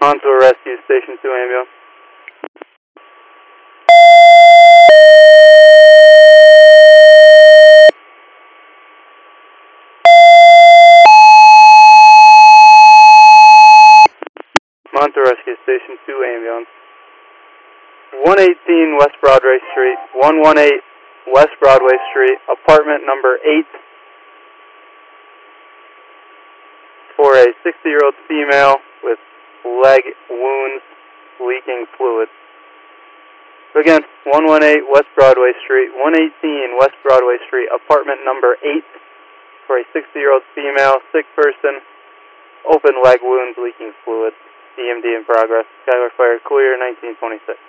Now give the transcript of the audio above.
Montour Rescue Station 2 ambulance. Montour Rescue Station 2 ambulance. 118 West Broadway Street, 118 West Broadway Street, apartment number 8, for a 60-year-old female with leg wounds, leaking fluid. So again, 118 West Broadway Street, 118 West Broadway Street, apartment number 8, for a 60-year-old female, sick person, open leg wounds, leaking fluid. EMD in progress. Skylar Fire clear, 1926.